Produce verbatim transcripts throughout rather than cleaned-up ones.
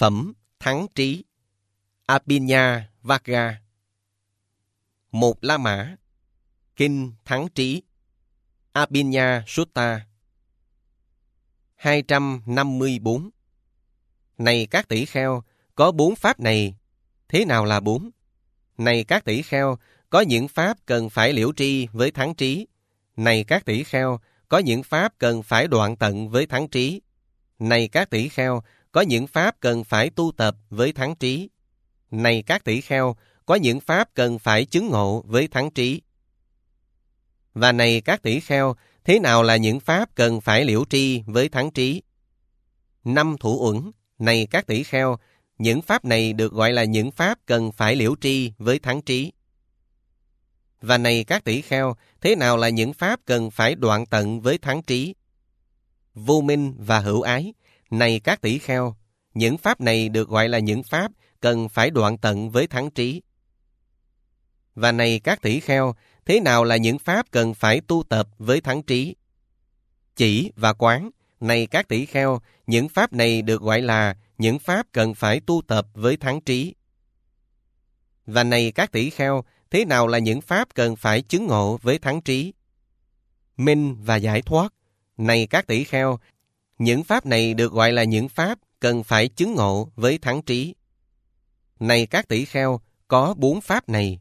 Phẩm Thắng Trí, Abhinya Vagga. Một La Mã, Kinh Thắng Trí, Abhinya Sutta. hai trăm năm mươi bốn. Này các tỷ kheo, có bốn pháp này. Thế nào là bốn? Này các tỷ kheo, có những pháp cần phải liễu tri với thắng trí. Này các tỷ kheo, có những pháp cần phải đoạn tận với thắng trí. Này các tỷ kheo, có những pháp cần phải tu tập với thắng trí. Này các tỷ kheo, có những pháp cần phải chứng ngộ với thắng trí. Và này các tỷ kheo, thế nào là những pháp cần phải liễu tri với thắng trí? Năm thủ uẩn. Này các tỷ kheo, những pháp này được gọi là những pháp cần phải liễu tri với thắng trí. Và này các tỷ kheo, thế nào là những pháp cần phải đoạn tận với thắng trí? Vô minh và hữu ái. Này các tỷ kheo, những pháp này được gọi là những pháp cần phải đoạn tận với thắng trí. Và này các tỷ kheo, thế nào là những pháp cần phải tu tập với thắng trí? Chỉ và quán. Này các tỷ kheo, những pháp này được gọi là những pháp cần phải tu tập với thắng trí. Và này các tỷ kheo, thế nào là những pháp cần phải chứng ngộ với thắng trí? Minh và giải thoát. Này các tỷ kheo, những pháp này được gọi là những pháp cần phải chứng ngộ với thắng trí. Này các tỷ kheo, có bốn pháp này.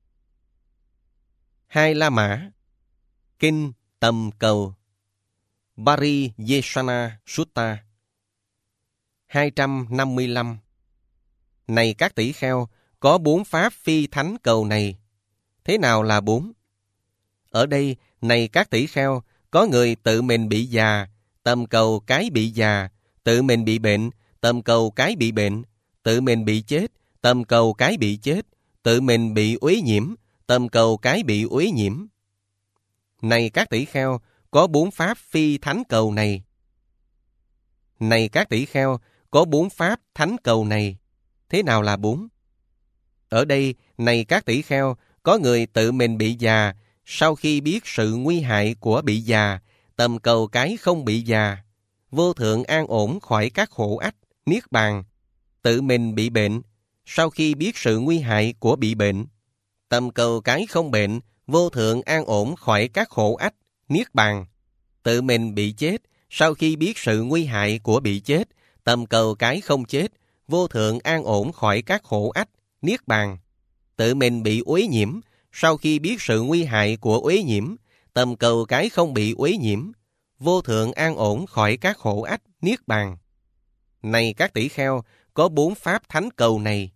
Hai La Mã, Kinh Tầm Cầu, Pariyesana Sutta. hai trăm năm mươi lăm. Này các tỷ kheo, có bốn pháp phi thánh cầu này. Thế nào là bốn? Ở đây, này các tỷ kheo, có người tự mình bị già, tầm cầu cái bị già, tự mình bị bệnh, tầm cầu cái bị bệnh, tự mình bị chết, tầm cầu cái bị chết, tự mình bị uế nhiễm, tầm cầu cái bị uế nhiễm. Này các tỷ kheo, có bốn pháp phi thánh cầu này. Này các tỷ kheo, có bốn pháp thánh cầu này. Thế nào là bốn? Ở đây, này các tỷ kheo, có người tự mình bị già, sau khi biết sự nguy hại của bị già, tầm cầu cái không bị già, vô thượng an ổn khỏi các khổ ách, niết bàn. Tự mình bị bệnh, sau khi biết sự nguy hại của bị bệnh, tầm cầu cái không bệnh, vô thượng an ổn khỏi các khổ ách, niết bàn. Tự mình bị chết, sau khi biết sự nguy hại của bị chết, tầm cầu cái không chết, vô thượng an ổn khỏi các khổ ách, niết bàn. Tự mình bị uế nhiễm, sau khi biết sự nguy hại của uế nhiễm, tầm cầu cái không bị uế nhiễm, vô thượng an ổn khỏi các khổ ách, niết bàn. Này các tỷ kheo, có bốn pháp thánh cầu này.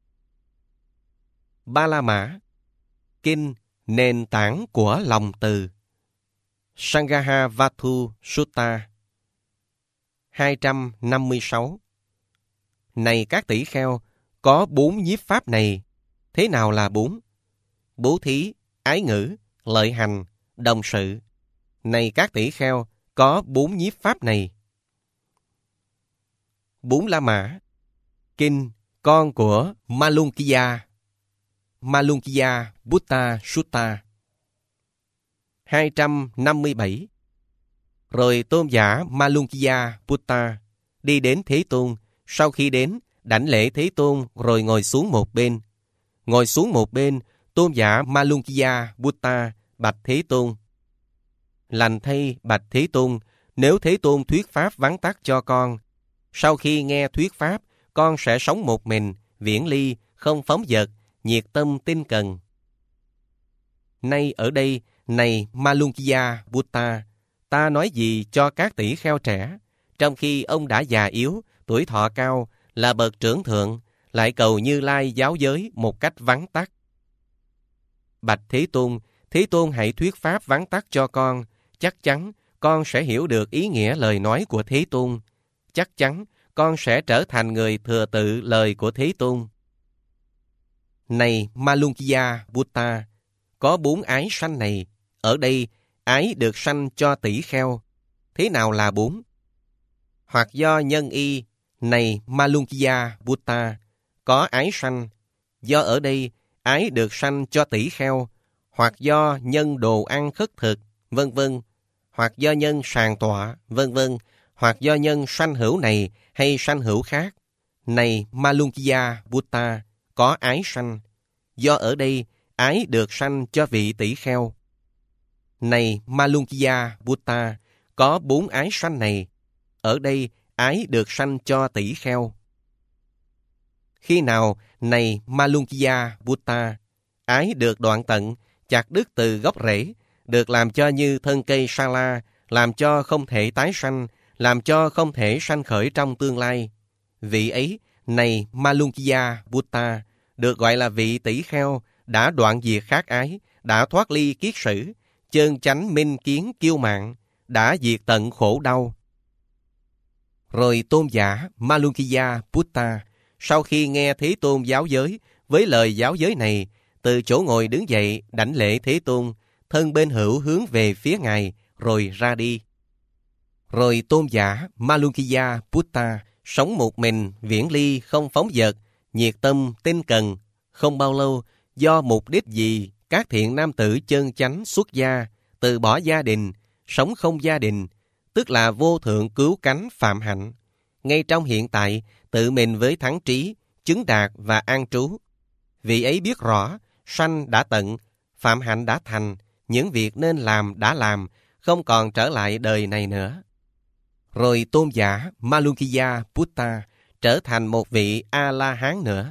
Ba La Mã, Kinh Nền tảng của lòng từ, Sanghavattu Sutta. hai trăm năm mươi sáu. Này các tỷ kheo, có bốn nhiếp pháp này. Thế nào là bốn? Bố thí, ái ngữ, lợi hành, đồng sự. Này các tỷ kheo, có bốn nhiếp pháp này. Bốn La Mã, Kinh con của Malunkiya, Malunkiya Buddha Sutta. hai trăm năm mươi bảy. Rồi tôn giả Malunkiya Buddha đi đến Thế Tôn, sau khi đến, đảnh lễ Thế Tôn rồi ngồi xuống một bên. Ngồi xuống một bên, tôn giả Malunkiya Buddha bạch Thế Tôn: Lành thay bạch Thế Tôn, nếu Thế Tôn thuyết pháp vắn tắt cho con, sau khi nghe thuyết pháp, con sẽ sống một mình, viễn ly, không phóng dật, nhiệt tâm tinh cần. Nay ở đây, này Malunkiya Buddha, ta nói gì cho các tỷ kheo trẻ, trong khi ông đã già yếu, tuổi thọ cao, là bậc trưởng thượng, lại cầu Như Lai giáo giới một cách vắn tắt. Bạch Thế Tôn, Thế Tôn hãy thuyết pháp vắn tắt cho con, chắc chắn con sẽ hiểu được ý nghĩa lời nói của Thế Tôn. Chắc chắn con sẽ trở thành người thừa tự lời của Thế Tôn. Này Malunkiya Buddha, có bốn ái sanh này. Ở đây, ái được sanh cho tỷ kheo. Thế nào là bốn? Hoặc do nhân y, này Malunkiya Buddha, có ái sanh. Do ở đây, ái được sanh cho tỷ kheo. Hoặc do nhân đồ ăn khất thực, vân vân. Hoặc do nhân sàng tọa, vân vân. Hoặc do nhân sanh hữu này hay sanh hữu khác. này Malunkiya Buddha, có ái sanh, do ở đây ái được sanh cho vị tỷ kheo. Này Malunkiya Buddha, có bốn ái sanh này, ở đây ái được sanh cho tỷ kheo. Khi nào, này Malunkiya Buddha, ái được đoạn tận, chặt đứt từ gốc rễ, được làm cho như thân cây sa la, làm cho không thể tái sanh, làm cho không thể sanh khởi trong tương lai. Vị ấy, này Malunkiya Buddha, được gọi là vị tỷ kheo, đã đoạn diệt khát ái, đã thoát ly kiết sử, chân chánh minh kiến kiêu mạn, đã diệt tận khổ đau. Rồi tôn giả Malunkiya Buddha, sau khi nghe Thế Tôn giáo giới, với lời giáo giới này, từ chỗ ngồi đứng dậy, đảnh lễ Thế Tôn, thân bên hữu hướng về phía Ngài, rồi ra đi. Rồi tôn giả Malunkiya Buddha sống một mình, viễn ly, không phóng dật, nhiệt tâm, tinh cần. Không bao lâu, do mục đích gì, các thiện nam tử chân chánh xuất gia, từ bỏ gia đình, sống không gia đình, tức là vô thượng cứu cánh phạm hạnh. Ngay trong hiện tại, tự mình với thắng trí, chứng đạt và an trú. Vị ấy biết rõ, sanh đã tận, phạm hạnh đã thành, những việc nên làm đã làm, không còn trở lại đời này nữa. Rồi tôn giả Malunkiya Buddha trở thành một vị A-la-hán nữa.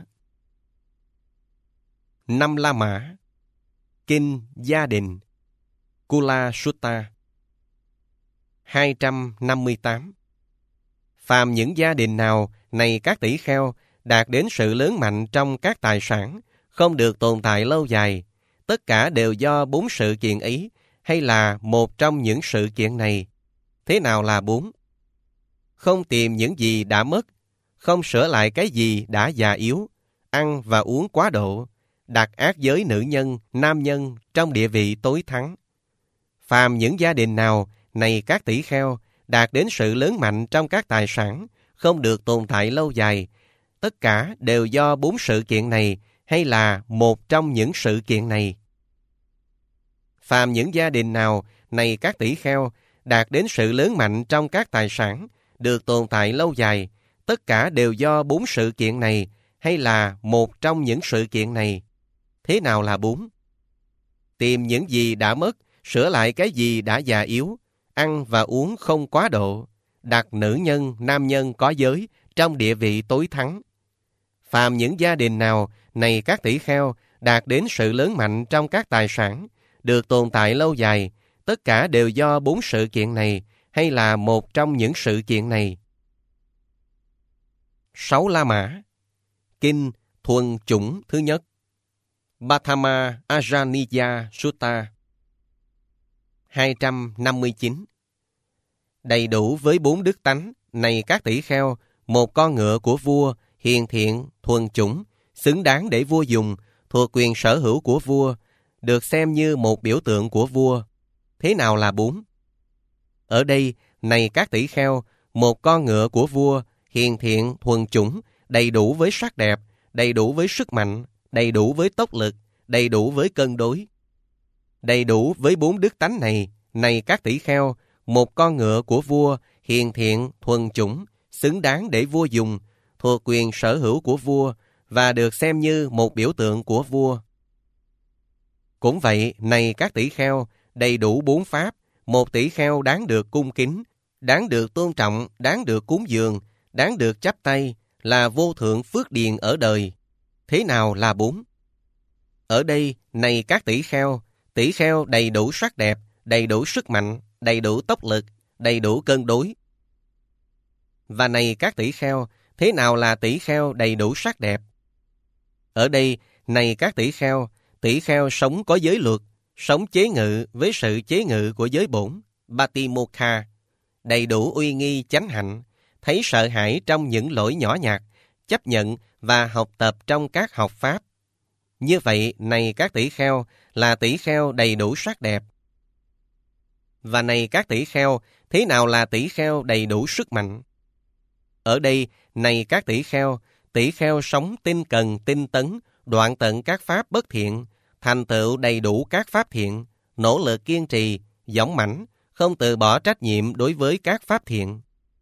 Năm La Mã. Kinh Gia Đình. Kula Sutta. hai trăm năm mươi tám. Phàm những gia đình nào, này các tỷ kheo, đạt đến sự lớn mạnh trong các tài sản, không được tồn tại lâu dài, tất cả đều do bốn sự kiện ấy, hay là một trong những sự kiện này. Thế nào là bốn? Không tìm những gì đã mất, không sửa lại cái gì đã già yếu, ăn và uống quá độ, đặt ác giới nữ nhân, nam nhân trong địa vị tối thắng. Phàm những gia đình nào, này các tỷ kheo, đạt đến sự lớn mạnh trong các tài sản, không được tồn tại lâu dài, tất cả đều do bốn sự kiện này, hay là một trong những sự kiện này. Phàm những gia đình nào, này các tỷ kheo, đạt đến sự lớn mạnh trong các tài sản, được tồn tại lâu dài, tất cả đều do bốn sự kiện này, hay là một trong những sự kiện này. Thế nào là bốn? Tìm những gì đã mất, sửa lại cái gì đã già yếu, ăn và uống không quá độ, đặt nữ nhân, nam nhân có giới trong địa vị tối thắng. Phàm những gia đình nào, này các tỷ kheo, đạt đến sự lớn mạnh trong các tài sản, được tồn tại lâu dài, tất cả đều do bốn sự kiện này, hay là một trong những sự kiện này. Sáu La Mã. Kinh Thuần Chủng thứ nhất. Bhattama Ajaniya Sutta. hai trăm năm mươi chín. Đầy đủ với bốn đức tánh, này các tỷ kheo, một con ngựa của vua, hiền thiện, thuần chủng, xứng đáng để vua dùng, thuộc quyền sở hữu của vua, được xem như một biểu tượng của vua. Thế nào là bốn? Ở đây, này các tỷ kheo, một con ngựa của vua, hiền thiện, thuần chủng, đầy đủ với sắc đẹp, đầy đủ với sức mạnh, đầy đủ với tốc lực, đầy đủ với cân đối. Đầy đủ với bốn đức tánh này, này các tỷ kheo, một con ngựa của vua, hiền thiện, thuần chủng, xứng đáng để vua dùng, thuộc quyền sở hữu của vua, và được xem như một biểu tượng của vua. Cũng vậy, này các tỷ kheo, đầy đủ bốn pháp, một tỷ kheo đáng được cung kính, đáng được tôn trọng, đáng được cúng dường, đáng được chắp tay, là vô thượng phước điền ở đời. Thế nào là bốn? Ở đây, này các tỷ kheo, tỷ kheo đầy đủ sắc đẹp, đầy đủ sức mạnh, đầy đủ tốc lực, đầy đủ cân đối. Và này các tỷ kheo, thế nào là tỷ kheo đầy đủ sắc đẹp? Ở đây, này các tỷ kheo, tỷ kheo sống có giới luật, sống chế ngự với sự chế ngự của giới bổn, Batimokha, đầy đủ uy nghi chánh hạnh, thấy sợ hãi trong những lỗi nhỏ nhặt, chấp nhận và học tập trong các học pháp. Như vậy, này các tỷ kheo, là tỷ kheo đầy đủ sắc đẹp. Và này các tỷ kheo, thế nào là tỷ kheo đầy đủ sức mạnh? Ở đây, này các tỷ kheo, tỷ kheo sống tinh cần tinh tấn, đoạn tận các pháp bất thiện, thành tựu đầy đủ các pháp thiện, nỗ lực kiên trì, dũng mãnh, không từ bỏ trách nhiệm đối với các pháp thiện.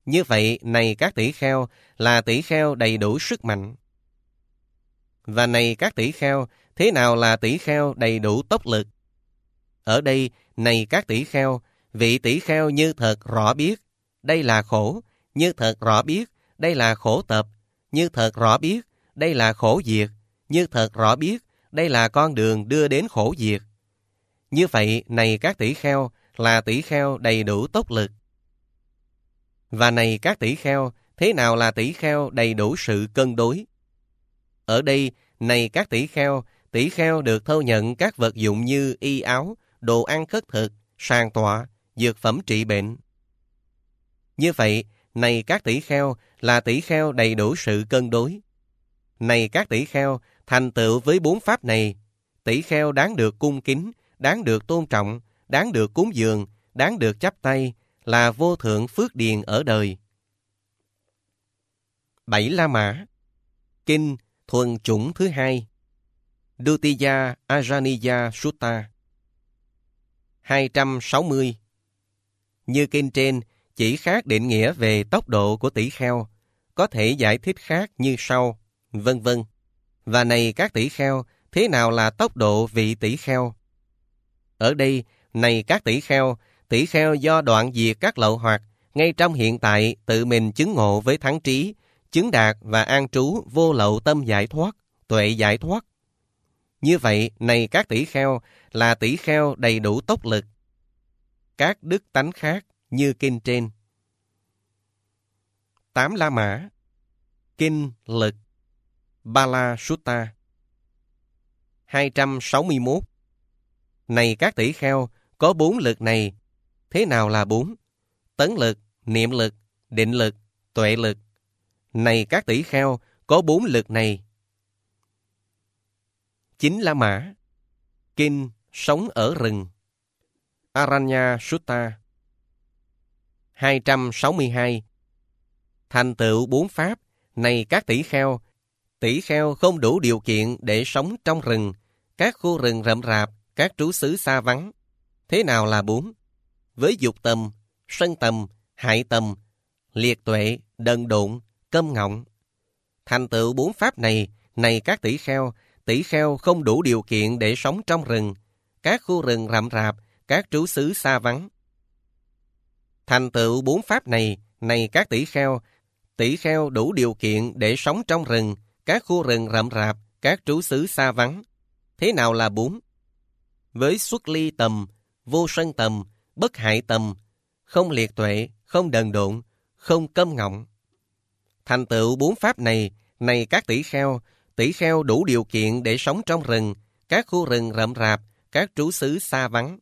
Như vậy, này các tỷ kheo, là tỷ kheo đầy đủ sức mạnh. Và này các tỷ kheo, thế nào là tỷ kheo đầy đủ tốc lực? Ở đây, này các tỷ kheo, vị tỷ kheo như thật rõ biết, đây là khổ, như thật rõ biết, đây là khổ tập, như thật rõ biết, đây là khổ diệt, như thật rõ biết, đây là con đường đưa đến khổ diệt. Như vậy, này các tỷ kheo, là tỷ kheo đầy đủ tốc lực. Và này các tỷ kheo, thế nào là tỷ kheo đầy đủ sự cân đối? Ở đây, này các tỷ kheo, tỷ kheo được thâu nhận các vật dụng như y áo, đồ ăn khất thực, sàng tọa, dược phẩm trị bệnh. Như vậy, này các tỷ kheo, là tỷ kheo đầy đủ sự cân đối. Này các tỷ kheo, thành tựu với bốn pháp này, tỷ kheo đáng được cung kính, đáng được tôn trọng, đáng được cúng dường, đáng được chắp tay, là vô thượng phước điền ở đời. Bảy La Mã. Kinh Thuần Chủng thứ hai, Dutiya Ajaniya Sutta. hai trăm sáu mươi. Như kinh trên chỉ khác định nghĩa về tốc độ của tỷ kheo, có thể giải thích khác như sau, vân vân. Và này các tỷ kheo, thế nào là tốc độ vị tỷ kheo? Ở đây, này các tỷ kheo, tỷ kheo do đoạn diệt các lậu hoặc, ngay trong hiện tại tự mình chứng ngộ với thắng trí, chứng đạt và an trú vô lậu tâm giải thoát, tuệ giải thoát. Như vậy, này các tỷ kheo, là tỷ kheo đầy đủ tốc lực. Các đức tánh khác như kinh trên. Tám La Mã. Kinh Lực, Bala Sutta. hai trăm sáu mươi mốt. Này các tỷ kheo, có bốn lực này. Thế nào là bốn? Tấn lực, niệm lực, định lực, tuệ lực. Này các tỷ kheo, có bốn lực này. Chín La Mã. Kinh Sống ở rừng, Aranya Sutta. hai trăm sáu mươi hai. Thành tựu bốn pháp, này các tỷ kheo, tỷ kheo không đủ điều kiện để sống trong rừng, các khu rừng rậm rạp, các trú xứ xa vắng. Thế nào là bốn? Với dục tầm, sân tầm, hại tầm, liệt tuệ, đần độn, câm ngọng. Thành tựu bốn pháp này, này các tỷ kheo, tỷ kheo không đủ điều kiện để sống trong rừng, các khu rừng rậm rạp, các trú xứ xa vắng. Thành tựu bốn pháp này, này các tỷ kheo, tỷ kheo đủ điều kiện để sống trong rừng, các khu rừng rậm rạp, các trú xứ xa vắng. Thế nào là bốn? Với xuất ly tầm, vô sân tầm, bất hại tầm, không liệt tuệ, không đần độn, không câm ngọng. Thành tựu bốn pháp này, này các tỷ kheo, tỷ kheo đủ điều kiện để sống trong rừng, các khu rừng rậm rạp, các trú xứ xa vắng.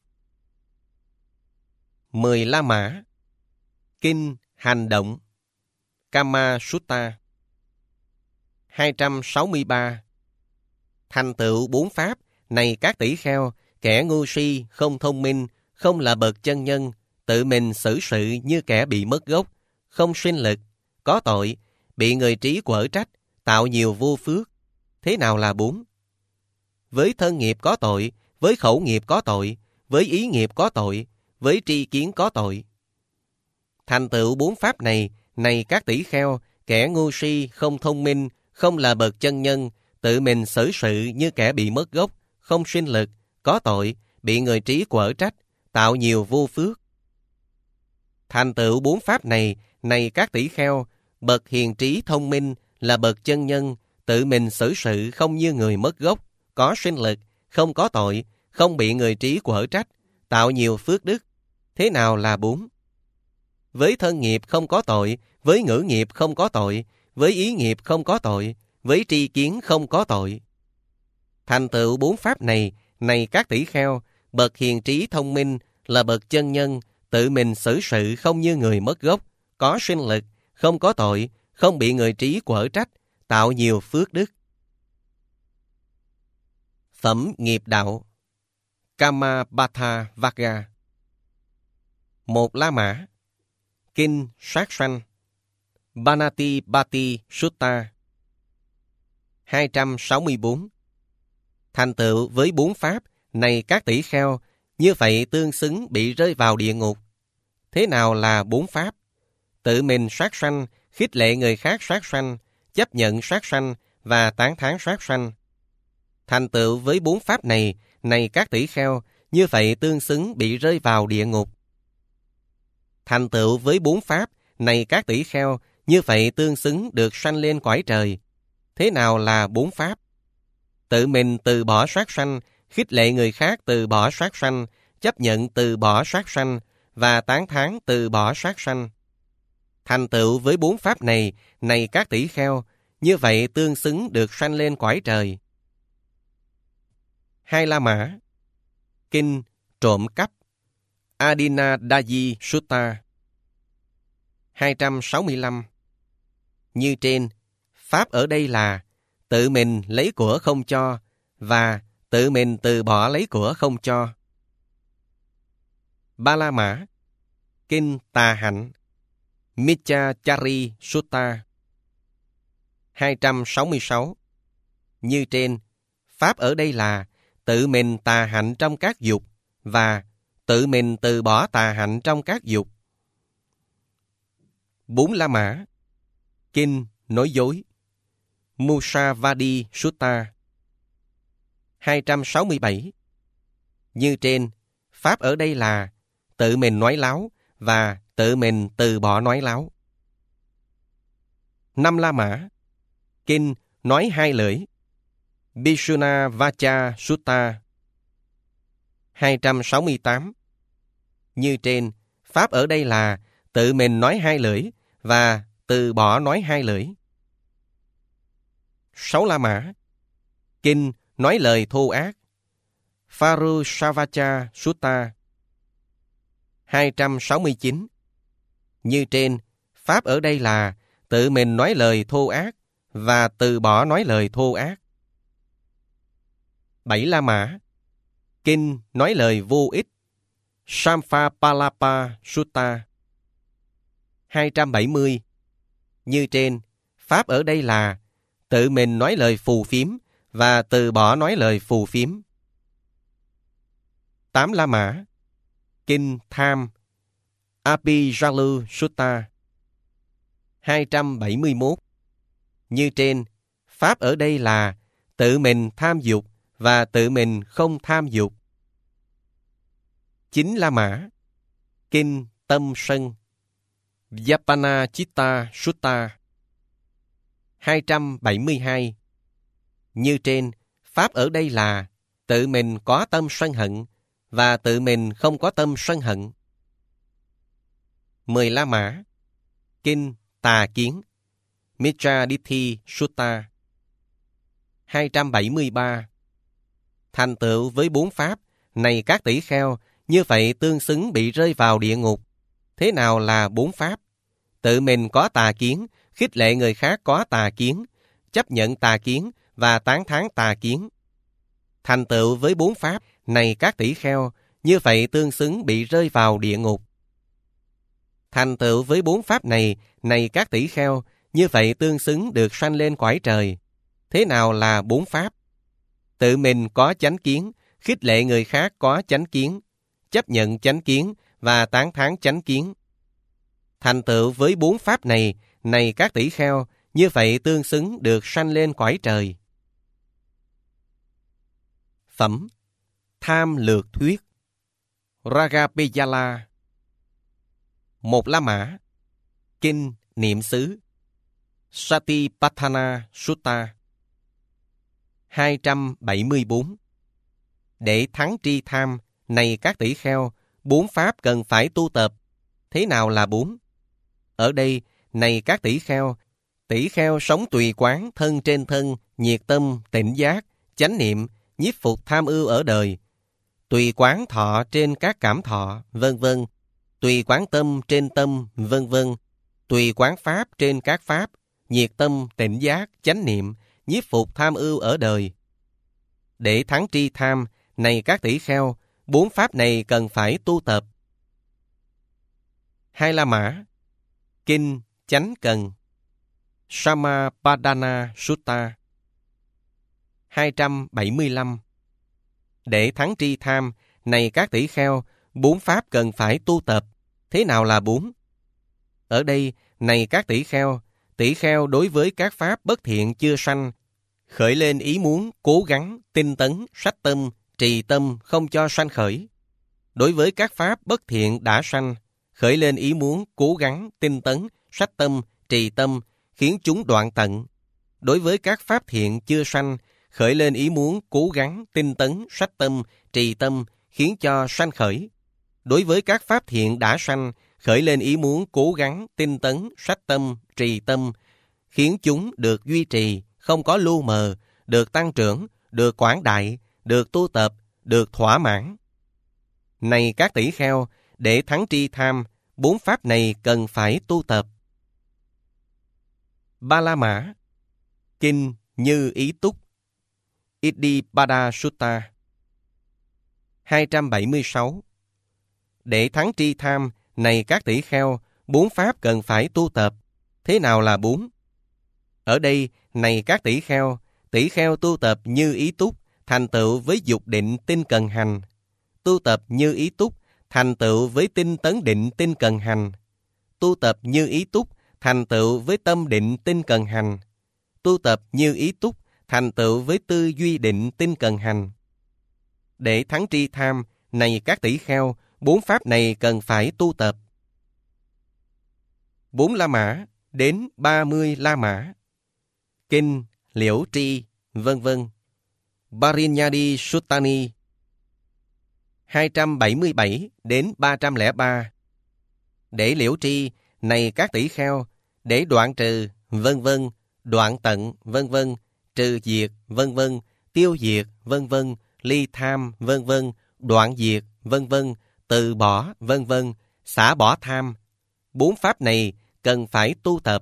Mười La Mã. Kinh Hành Động, Kama Sutta. hai trăm sáu mươi ba. Thành tựu bốn pháp, này các tỷ kheo, kẻ ngu si, không thông minh, không là bậc chân nhân, tự mình xử sự như kẻ bị mất gốc, không sinh lực, có tội, bị người trí quở trách, tạo nhiều vô phước. Thế nào là bốn? Với thân nghiệp có tội, với khẩu nghiệp có tội, với ý nghiệp có tội, với tri kiến có tội. Thành tựu bốn pháp này, này các tỷ kheo, kẻ ngu si, không thông minh, không là bậc chân nhân, tự mình xử sự như kẻ bị mất gốc, không sinh lực, có tội, bị người trí quở trách, tạo nhiều vô phước. Thành tựu bốn pháp này, này các tỷ kheo, bậc hiền trí thông minh, là bậc chân nhân, tự mình xử sự không như người mất gốc, có sinh lực, không có tội, không bị người trí quở trách, tạo nhiều phước đức. Thế nào là bốn? Với thân nghiệp không có tội, với ngữ nghiệp không có tội, với ý nghiệp không có tội, với tri kiến không có tội. Thành tựu bốn pháp này, này các tỷ kheo, bậc hiền trí thông minh, là bậc chân nhân, tự mình xử sự không như người mất gốc, có sinh lực, không có tội, không bị người trí quở trách, tạo nhiều phước đức. Phẩm nghiệp đạo, Kamapatha Vagga. Một La Mã. Kinh Sát Sanh, Banati Bati Sutta. hai trăm sáu mươi bốn. Thành tựu với bốn pháp, này các tỷ kheo, như vậy tương xứng bị rơi vào địa ngục. Thế nào là bốn pháp? tự mình sát sanh, khích lệ người khác sát sanh, chấp nhận sát sanh và tán thán sát sanh. Thành tựu với bốn pháp này, này các tỷ kheo, như vậy tương xứng bị rơi vào địa ngục. Thành tựu với bốn pháp, này các tỷ kheo, như vậy tương xứng được sanh lên cõi trời. Thế nào là bốn pháp? Tự mình từ bỏ sát sanh, khích lệ người khác từ bỏ sát sanh, chấp nhận từ bỏ sát sanh và tán thán từ bỏ sát sanh. Thành tựu với bốn pháp này, này các tỷ kheo, như vậy tương xứng được sanh lên cõi trời. Hai La Mã. Kinh trộm cắp Adinadayi Sutta hai trăm sáu mươi lăm. Như trên, pháp ở đây là tự mình lấy của không cho và tự mình từ bỏ lấy của không cho. Ba La Mã. Kinh Tà Hạnh Michachari Sutta hai trăm sáu mươi sáu. Như trên, pháp ở đây là tự mình tà hạnh trong các dục và tự mình từ bỏ tà hạnh trong các dục. Bốn La Mã. Kinh nói dối Musavadi Sutta hai trăm sáu mươi bảy. Như trên, pháp ở đây là tự mình nói láo và tự mình từ bỏ nói láo. Năm La Mã. Kinh nói hai lưỡi Bishuna Vacha Sutta hai trăm sáu mươi tám. Như trên, pháp ở đây là tự mình nói hai lưỡi và từ bỏ nói hai lưỡi. Sáu La Mã. Kinh nói lời thô ác Pharushavacha Sutta hai trăm sáu mươi chín. Như trên, pháp ở đây là tự mình nói lời thô ác và từ bỏ nói lời thô ác. Bảy La Mã. Kinh nói lời vô ích Sampapalapa Sutta hai trăm bảy mươi. Như trên, pháp ở đây là tự mình nói lời phù phiếm và từ bỏ nói lời phù phiếm. Tám La Mã. Kinh tham Apijalu Sutta hai trăm bảy mươi mốt. Như trên, pháp ở đây là tự mình tham dục và tự mình không tham dục. Chín La Mã. Kinh tâm sân Yapana Chitta Sutta hai trăm bảy mươi hai. Như trên, pháp ở đây là tự mình có tâm sân hận và tự mình không có tâm sân hận. Mười La Mã. Kinh tà kiến Michadithi Sutta hai trăm bảy mươi ba. Thành tựu với bốn pháp, này các tỷ kheo, như vậy tương xứng bị rơi vào địa ngục. Thế nào là bốn pháp? Tự mình có tà kiến, khích lệ người khác có tà kiến, chấp nhận tà kiến và tán thán tà kiến. Thành tựu với bốn pháp, này các tỷ kheo, như vậy tương xứng bị rơi vào địa ngục. Thành tựu với bốn pháp này, này các tỷ kheo, như vậy tương xứng được sanh lên cõi trời. Thế nào là bốn pháp? Tự mình có chánh kiến, khích lệ người khác có chánh kiến, chấp nhận chánh kiến và tán thán chánh kiến. Thành tựu với bốn pháp này, này các tỷ kheo, như vậy tương xứng được sanh lên cõi trời. Phẩm tham lược thuyết Ragapejala. Một La Mã. Kinh niệm xứ Satipatthana Sutta hai trăm bảy mươi bốn. Để thắng tri tham, này các tỷ kheo, bốn pháp cần phải tu tập. Thế nào là bốn? Ở đây, này các tỷ kheo, tỷ kheo sống tùy quán thân trên thân, nhiệt tâm, tỉnh giác, chánh niệm, nhiếp phục tham ưu ở đời, tùy quán thọ trên các cảm thọ, vân vân, tùy quán tâm trên tâm, vân vân, tùy quán pháp trên các pháp, nhiệt tâm, tỉnh giác, chánh niệm, nhiếp phục tham ưu ở đời. Để thắng tri tham, này các tỷ kheo, bốn pháp này cần phải tu tập. Hai La Mã. Kinh chánh cần Samapadana Sutta hai trăm bảy mươi lăm. Để thắng tri tham, này các tỷ kheo, bốn pháp cần phải tu tập. Thế nào là bốn? Ở đây, này các tỷ kheo, tỷ kheo đối với các pháp bất thiện chưa sanh, khởi lên ý muốn, cố gắng, tinh tấn, sách tâm, trì tâm, không cho sanh khởi. Đối với các pháp bất thiện đã sanh, khởi lên ý muốn, cố gắng, tinh tấn, sách tâm, trì tâm, khiến chúng đoạn tận. Đối với các pháp thiện chưa sanh, khởi lên ý muốn, cố gắng, tinh tấn, sách tâm, trì tâm, khiến cho sanh khởi. Đối với các pháp thiện đã sanh, khởi lên ý muốn, cố gắng, tinh tấn, sách tâm, trì tâm, khiến chúng được duy trì, không có lu mờ, được tăng trưởng, được quảng đại, được tu tập, được thỏa mãn. Này các tỷ kheo, để thắng tri tham, bốn pháp này cần phải tu tập. Ba La Mã, Kinh Như Ý Túc, Iddhipada Sutta. hai trăm bảy mươi sáu. Để thắng tri tham, này các tỷ kheo, bốn pháp cần phải tu tập. Thế nào là bốn? Ở đây, này các tỷ kheo, tỷ kheo tu tập như ý túc, thành tựu với dục định tinh cần hành. Tu tập như ý túc, thành tựu với tinh tấn định tinh cần hành. Tu tập như ý túc, thành tựu với tâm định tinh cần hành. Tu tập như ý túc, thành tựu với tư duy định tinh cần hành. Để thắng tri tham, này các tỷ kheo, bốn pháp này cần phải tu tập. Bốn La Mã đến ba mươi La Mã, Kinh Liễu Tri, vân vân. Parinyadi Suttani. hai trăm bảy mươi bảy đến ba trăm lẻ ba. Để liễu tri, này các tỷ kheo, để đoạn trừ, vân vân, đoạn tận, vân vân, trừ diệt, vân vân, tiêu diệt, vân vân, ly tham, vân vân, đoạn diệt, vân vân, từ bỏ, vân vân, xả bỏ tham. Bốn pháp này cần phải tu tập.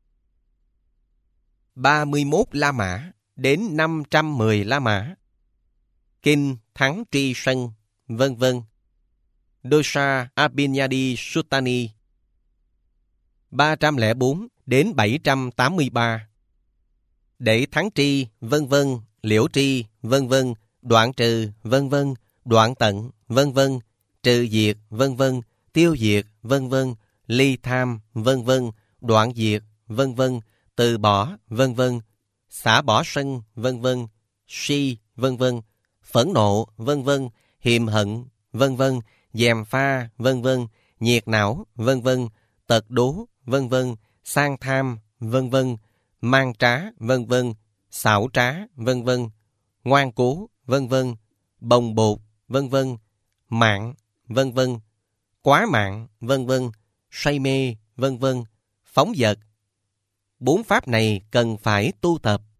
ba mươi mốt La Mã đến năm trăm mười La Mã, Kinh Thắng Tri Sân, vân vân. Dosha Abhinyadi Suttani. ba trăm lẻ bốn đến bảy trăm tám mươi ba. Để thắng tri, vân vân, liễu tri, vân vân, đoạn trừ, vân vân, đoạn tận, vân vân, trừ diệt, vân vân, tiêu diệt, vân vân, ly tham, vân vân, đoạn diệt, vân vân, từ bỏ, vân vân, xả bỏ sân, vân vân, si, vân vân, phẫn nộ, vân vân, hiềm hận, vân vân, gièm pha, vân vân, nhiệt não, vân vân, tật đố, vân vân, sang tham, vân vân, mang trá, vân vân, xảo trá, vân vân, ngoan cố, vân vân, bồng bột, vân vân, mạng, vân vân, quá mạng, vân vân, say mê, vân vân, phóng dật. Bốn pháp này cần phải tu tập.